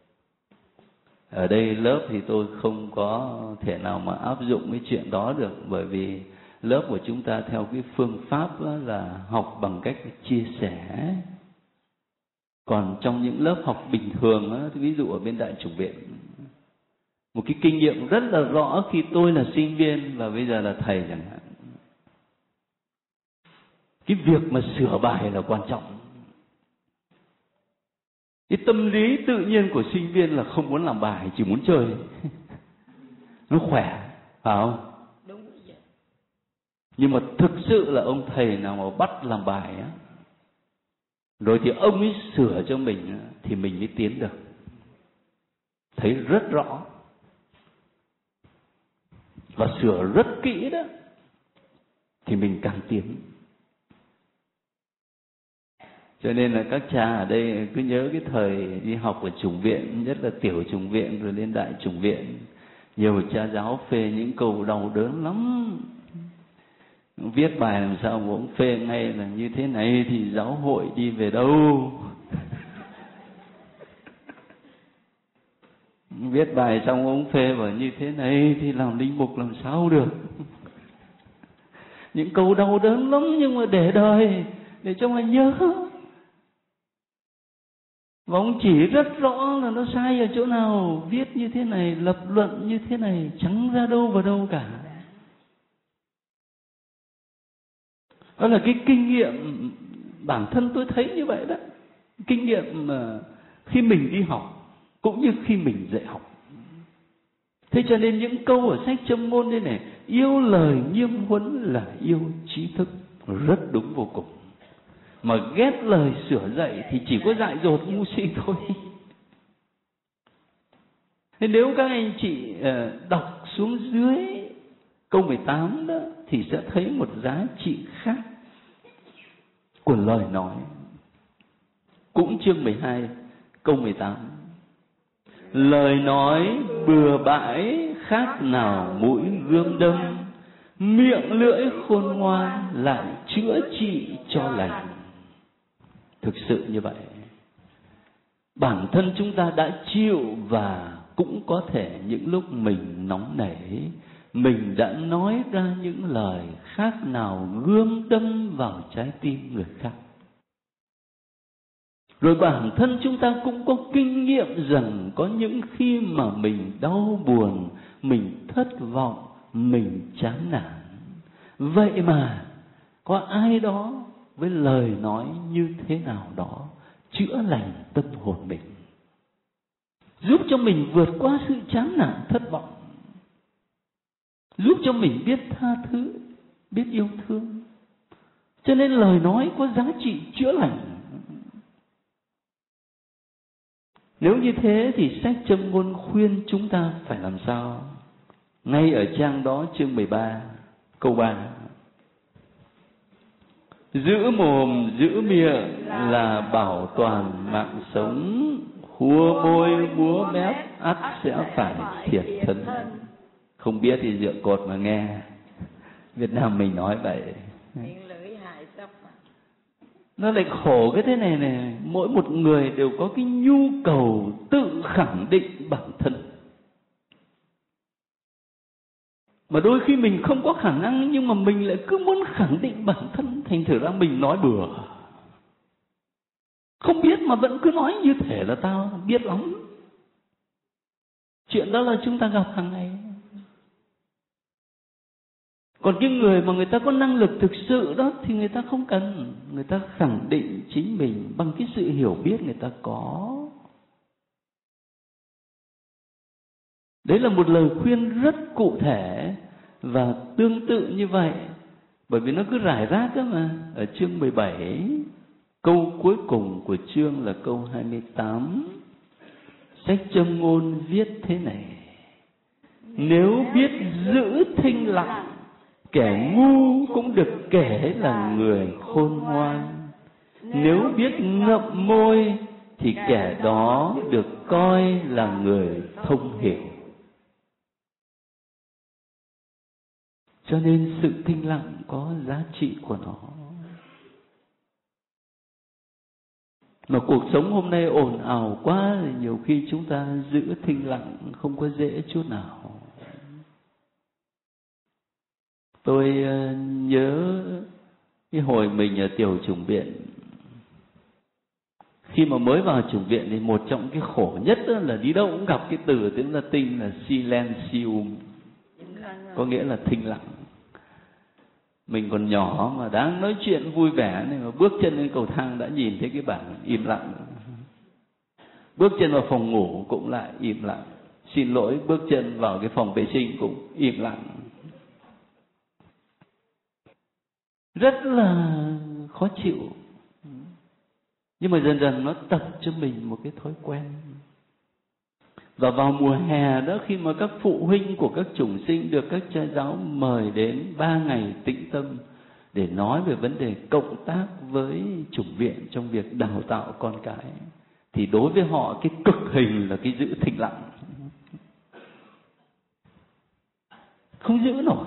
Ở đây lớp thì tôi không có thể nào mà áp dụng cái chuyện đó được, bởi vì lớp của chúng ta theo cái phương pháp là học bằng cách chia sẻ. Còn trong những lớp học bình thường, ví dụ ở bên Đại Chủng Viện, một cái kinh nghiệm rất là rõ khi tôi là sinh viên và bây giờ là thầy chẳng hạn, cái việc mà sửa bài là quan trọng. Cái tâm lý tự nhiên của sinh viên là không muốn làm bài, chỉ muốn chơi. Nó khỏe, phải không? Đúng vậy. Nhưng mà thực sự là ông thầy nào mà bắt làm bài á, rồi thì ông ấy sửa cho mình thì mình mới tiến được. Thấy rất rõ. Và sửa rất kỹ đó thì mình càng tiến. Cho nên là các cha ở đây cứ nhớ cái thời đi học ở chủng viện, nhất là tiểu chủng viện rồi lên đại chủng viện, nhiều cha giáo phê những câu đau đớn lắm. Viết bài làm sao mà ông phê ngay là như thế này thì giáo hội đi về đâu. Viết bài xong ông phê bảo như thế này thì làm linh mục làm sao được. Những câu đau đớn lắm nhưng mà để đời, để cho mà nhớ. Và ông chỉ rất rõ là nó sai ở chỗ nào, viết như thế này, lập luận như thế này, chẳng ra đâu vào đâu cả. Đó là cái kinh nghiệm bản thân tôi thấy như vậy đó. Kinh nghiệm mà khi mình đi học cũng như khi mình dạy học. Thế cho nên những câu ở sách châm ngôn đây này, yêu lời nghiêm huấn là yêu trí thức, rất đúng vô cùng. Mà ghét lời sửa dạy thì chỉ có dại dột ngu si thôi. Thế nếu các anh chị đọc xuống dưới câu mười tám đó thì sẽ thấy một giá trị khác của lời nói. Cũng chương mười hai câu mười tám: lời nói bừa bãi khác nào mũi gươm đâm, miệng lưỡi khôn ngoan lại chữa trị cho lành. Thực sự như vậy, bản thân chúng ta đã chịu và cũng có thể những lúc mình nóng nảy, mình đã nói ra những lời khác nào gươm đâm vào trái tim người khác. Rồi bản thân chúng ta cũng có kinh nghiệm rằng có những khi mà mình đau buồn, mình thất vọng, mình chán nản. Vậy mà có ai đó với lời nói như thế nào đó chữa lành tâm hồn mình, giúp cho mình vượt qua sự chán nản thất vọng, giúp cho mình biết tha thứ, biết yêu thương. Cho nên lời nói có giá trị chữa lành. Nếu như thế thì sách Châm Ngôn khuyên chúng ta phải làm sao? Ngay ở trang đó, chương mười ba, câu ba. Giữ mồm, giữ miệng là bảo toàn mạng sống, hùa môi, múa mép, ắt sẽ phải thiệt thân. Không biết thì dựa cột mà nghe. Việt Nam mình nói vậy. Nó lại khổ cái thế này này. Mỗi một người đều có cái nhu cầu tự khẳng định bản thân. Mà đôi khi mình không có khả năng, nhưng mà mình lại cứ muốn khẳng định bản thân, thành thử ra mình nói bừa. Không biết mà vẫn cứ nói như thể là tao biết lắm. Chuyện đó là chúng ta gặp hàng ngày. Còn cái người mà người ta có năng lực thực sự đó thì người ta không cần. Người ta khẳng định chính mình bằng cái sự hiểu biết người ta có. Đấy là một lời khuyên rất cụ thể và tương tự như vậy. Bởi vì nó cứ rải rác đó mà. Ở chương mười bảy, câu cuối cùng của chương là câu hai mươi tám. Sách Châm Ngôn viết thế này: nếu biết giữ thinh lặng, kẻ ngu cũng được kể là người khôn ngoan. Nếu biết ngậm môi thì kẻ đó được coi là người thông hiểu. Cho nên sự thinh lặng có giá trị của nó. Mà cuộc sống hôm nay ồn ào quá, thì nhiều khi chúng ta giữ thinh lặng không có dễ chút nào. Tôi nhớ cái hồi mình ở tiểu chủng viện, khi mà mới vào chủng viện thì một trong cái khổ nhất là đi đâu cũng gặp cái từ tiếng Latin là silentium, có nghĩa là thinh lặng. Mình còn nhỏ mà đang nói chuyện vui vẻ này mà bước chân lên cầu thang đã nhìn thấy cái bảng im lặng. Bước chân vào phòng ngủ cũng lại im lặng. Xin lỗi, bước chân vào cái phòng vệ sinh cũng im lặng. Rất là khó chịu. Nhưng mà dần dần nó tập cho mình một cái thói quen. Và vào mùa hè đó, khi mà các phụ huynh của các chủng sinh được các cha giáo mời đến ba ngày tĩnh tâm để nói về vấn đề cộng tác với chủng viện trong việc đào tạo con cái, thì đối với họ cái cực hình là cái giữ thinh lặng. Không giữ nổi.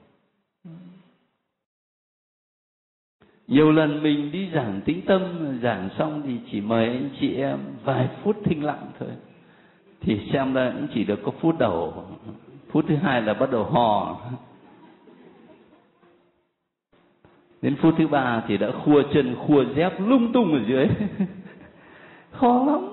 Nhiều lần mình đi giảng tĩnh tâm, giảng xong thì chỉ mời anh chị em vài phút thinh lặng thôi. Thì xem ra cũng chỉ được có phút đầu. Phút thứ hai là bắt đầu hò. Đến phút thứ ba thì đã khua chân, khua dép lung tung ở dưới. Khó lắm.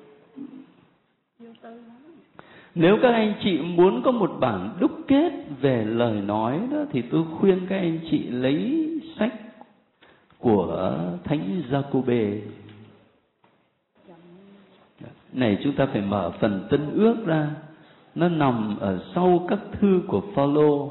Nếu các anh chị muốn có một bản đúc kết về lời nói đó, thì tôi khuyên các anh chị lấy sách của Thánh Giacôbê. Này, chúng ta phải mở phần Tân Ước ra. Nó nằm ở sau các thư của Phaolô.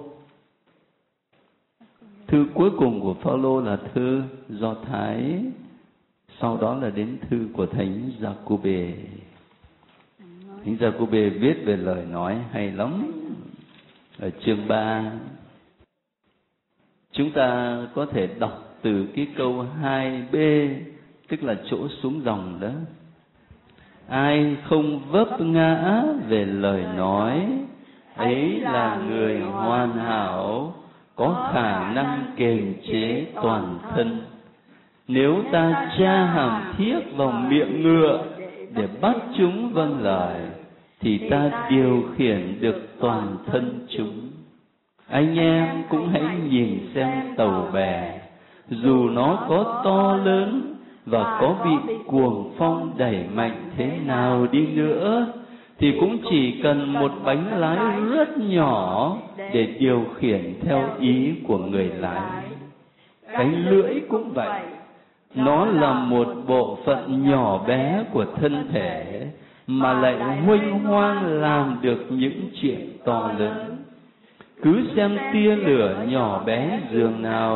Thư cuối cùng của Phaolô là thư Do Thái, sau đó là đến thư của Thánh Giacôbê. Thánh Giacôbê viết về lời nói hay lắm. Ở chương ba, chúng ta có thể đọc từ cái câu hai b, tức là chỗ xuống dòng đó. Ai không vấp ngã về lời nói, ấy là người hoàn hảo, có khả năng kiềm chế toàn thân. Nếu ta tra hàm thiết vào miệng ngựa để bắt chúng vâng lời, thì ta điều khiển được toàn thân chúng. Anh em cũng hãy nhìn xem tàu bè, dù nó có to lớn và có bị cuồng phong đẩy mạnh thế nào đi nữa, thì cũng chỉ cần một bánh lái rất nhỏ để điều khiển theo ý của người lái. Cánh lưỡi cũng vậy, nó là một bộ phận nhỏ bé của thân thể mà lại huênh hoang làm được những chuyện to lớn. Cứ xem tia lửa nhỏ bé dường nào,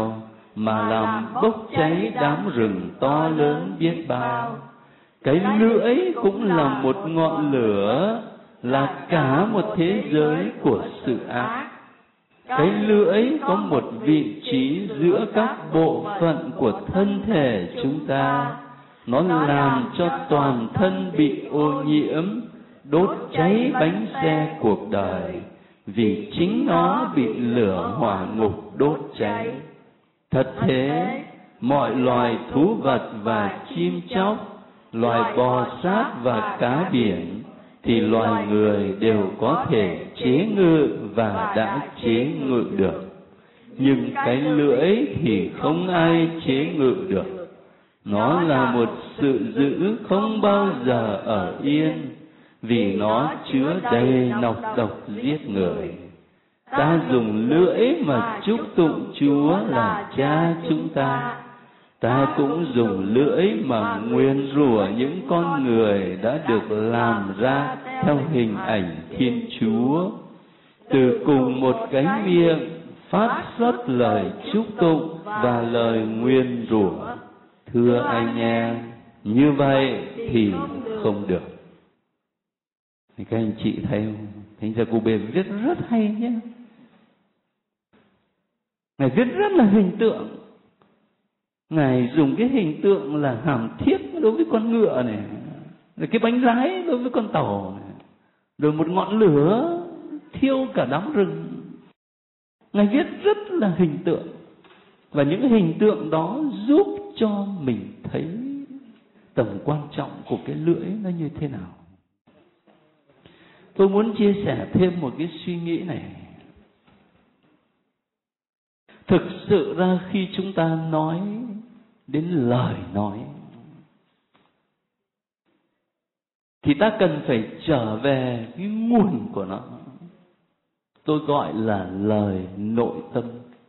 mà làm bốc cháy đám rừng to lớn biết bao. Cái lưỡi cũng là một ngọn lửa, là cả một thế giới của sự ác. Cái lưỡi có một vị trí giữa các bộ phận của thân thể chúng ta. Nó làm cho toàn thân bị ô nhiễm, đốt cháy bánh xe cuộc đời, vì chính nó bị lửa hỏa ngục đốt cháy. Thật thế, mọi loài thú vật và chim chóc, loài bò sát và cá biển, thì loài người đều có thể chế ngự và đã chế ngự được. Nhưng cái lưỡi thì không ai chế ngự được. Nó là một sự dữ không bao giờ ở yên, vì nó chứa đầy nọc độc giết người. Ta dùng lưỡi mà chúc tụng Chúa là Cha chúng ta. Ta cũng dùng lưỡi mà nguyền rủa những con người đã được làm ra theo hình ảnh Thiên Chúa. Từ cùng một cái miệng phát xuất lời chúc tụng và lời nguyền rủa. Thưa anh em, như vậy thì không được. Thì các anh chị thấy không? Thánh gia Cô Bê viết rất hay nhé. Ngài viết rất là hình tượng. Ngài dùng cái hình tượng là hàm thiết đối với con ngựa này, rồi cái bánh rái đối với con tàu này, rồi một ngọn lửa thiêu cả đám rừng. Ngài viết rất là hình tượng, và những hình tượng đó giúp cho mình thấy tầm quan trọng của cái lưỡi nó như thế nào. Tôi muốn chia sẻ thêm một cái suy nghĩ này. Thực sự ra khi chúng ta nói đến lời nói, thì ta cần phải trở về cái nguồn của nó. Tôi gọi là lời nội tâm.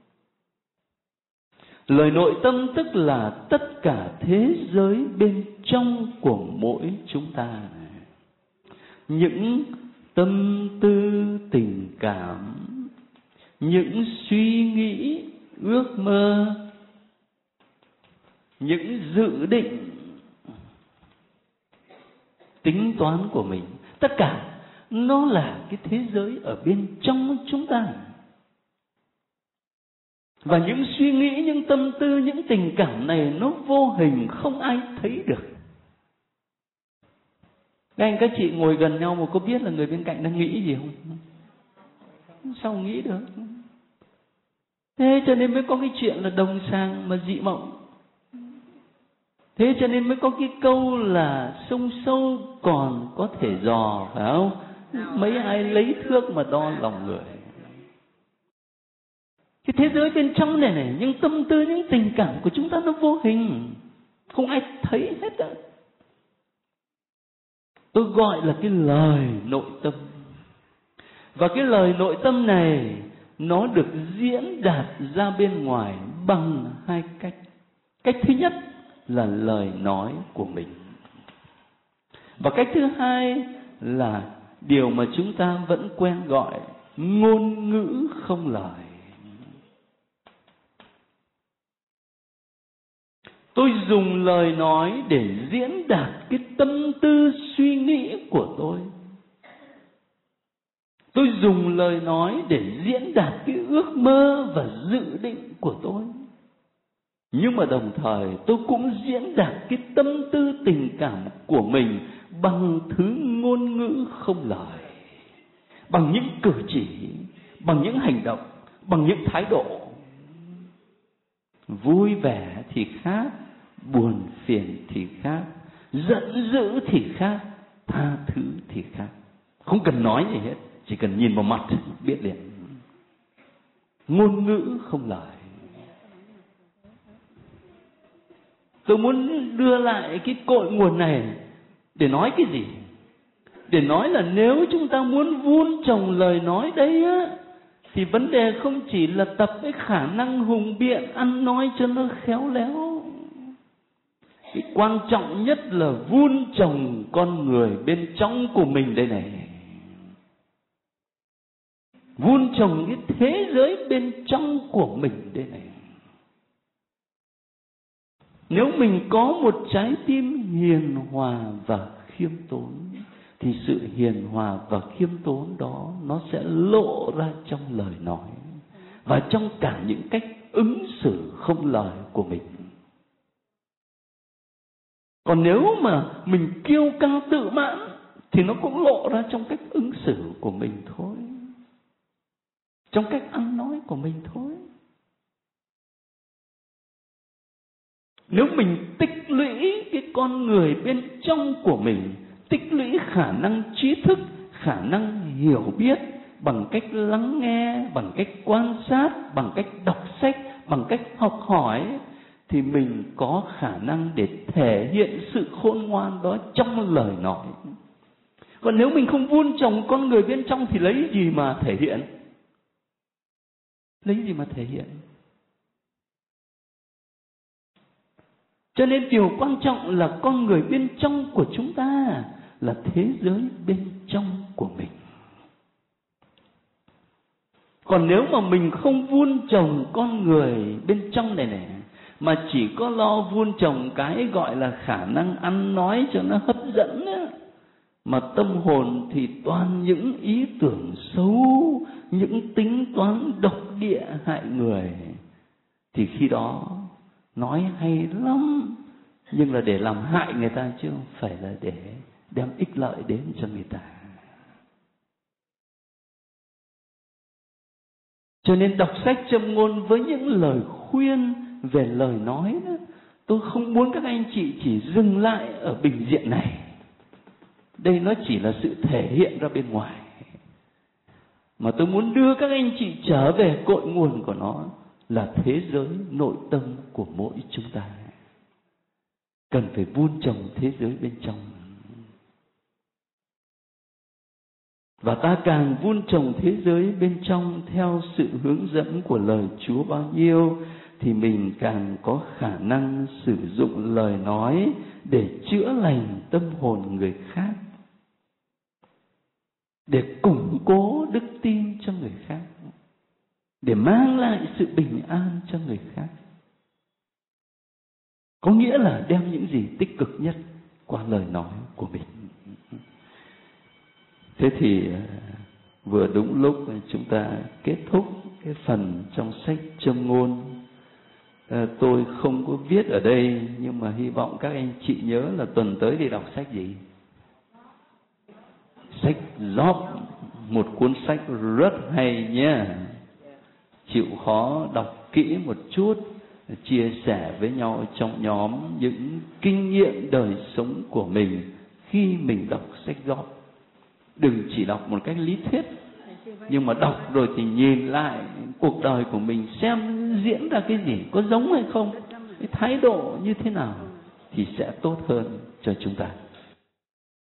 Lời nội tâm tức là tất cả thế giới bên trong của mỗi chúng ta. Những tâm tư tình cảm, những suy nghĩ, ước mơ, những dự định, tính toán của mình, tất cả nó là cái thế giới ở bên trong chúng ta. Và những suy nghĩ, những tâm tư, những tình cảm này nó vô hình, không ai thấy được. Các anh các chị ngồi gần nhau mà có biết là người bên cạnh đang nghĩ gì không? Sao nghĩ được? Thế cho nên mới có cái chuyện là đồng sang mà dị mộng. Thế cho nên mới có cái câu là sông sâu còn có thể dò, phải không? Mấy ai lấy thước mà đo lòng người. Cái thế giới bên trong này này, những tâm tư, những tình cảm của chúng ta nó vô hình, không ai thấy hết á. Tôi gọi là cái lời nội tâm. Và cái lời nội tâm này nó được diễn đạt ra bên ngoài bằng hai cách. Cách thứ nhất là lời nói của mình. Và cách thứ hai là điều mà chúng ta vẫn quen gọi ngôn ngữ không lời. Tôi dùng lời nói để diễn đạt cái tâm tư suy nghĩ của tôi. Tôi dùng lời nói để diễn đạt cái ước mơ và dự định của tôi. Nhưng mà đồng thời tôi cũng diễn đạt cái tâm tư tình cảm của mình bằng thứ ngôn ngữ không lời, bằng những cử chỉ, bằng những hành động, bằng những thái độ. Vui vẻ thì khác, buồn phiền thì khác, giận dữ thì khác, tha thứ thì khác. Không cần nói gì hết, chỉ cần nhìn vào mặt biết liền. Ngôn ngữ không lời. Tôi muốn đưa lại cái cội nguồn này để nói cái gì? Để nói là nếu chúng ta muốn vun trồng lời nói đấy á, thì vấn đề không chỉ là tập cái khả năng hùng biện, ăn nói cho nó khéo léo. Cái quan trọng nhất là vun trồng con người bên trong của mình đây này. Vun trồng cái thế giới bên trong của mình đây này. Nếu mình có một trái tim hiền hòa và khiêm tốn, thì sự hiền hòa và khiêm tốn đó nó sẽ lộ ra trong lời nói và trong cả những cách ứng xử không lời của mình. Còn nếu mà mình kiêu căng tự mãn thì nó cũng lộ ra trong cách ứng xử của mình thôi, trong cách ăn nói của mình thôi. Nếu mình tích lũy cái con người bên trong của mình, tích lũy khả năng trí thức, khả năng hiểu biết bằng cách lắng nghe, bằng cách quan sát, bằng cách đọc sách, bằng cách học hỏi, thì mình có khả năng để thể hiện sự khôn ngoan đó trong lời nói. Còn nếu mình không vun trồng con người bên trong thì lấy gì mà thể hiện? Lấy gì mà thể hiện? Cho nên điều quan trọng là con người bên trong của chúng ta, là thế giới bên trong của mình. Còn nếu mà mình không vun trồng con người bên trong này này, mà chỉ có lo vun trồng cái gọi là khả năng ăn nói cho nó hấp dẫn ấy, mà tâm hồn thì toàn những ý tưởng xấu, những tính toán độc địa hại người, thì khi đó nói hay lắm, nhưng là để làm hại người ta chứ không phải là để đem ích lợi đến cho người ta. Cho nên đọc sách châm ngôn với những lời khuyên về lời nói đó, tôi không muốn các anh chị chỉ dừng lại ở bình diện này. Đây nó chỉ là sự thể hiện ra bên ngoài, mà tôi muốn đưa các anh chị trở về cội nguồn của nó, là thế giới nội tâm của mỗi chúng ta. Cần phải vun trồng thế giới bên trong. Và ta càng vun trồng thế giới bên trong theo sự hướng dẫn của lời Chúa bao nhiêu, thì mình càng có khả năng sử dụng lời nói để chữa lành tâm hồn người khác, để củng cố đức tin cho người khác, để mang lại sự bình an cho người khác. Có nghĩa là đem những gì tích cực nhất qua lời nói của mình. Thế thì vừa đúng lúc chúng ta kết thúc cái phần trong sách châm ngôn. À, tôi không có viết ở đây, nhưng mà hy vọng các anh chị nhớ là tuần tới thì đọc sách gì? Sách Job, một cuốn sách rất hay nhé. Chịu khó đọc kỹ một chút, chia sẻ với nhau trong nhóm những kinh nghiệm đời sống của mình khi mình đọc sách Job. Đừng chỉ đọc một cách lý thuyết, nhưng mà đọc rồi thì nhìn lại cuộc đời của mình, xem diễn ra cái gì, có giống hay không, cái thái độ như thế nào, thì sẽ tốt hơn cho chúng ta.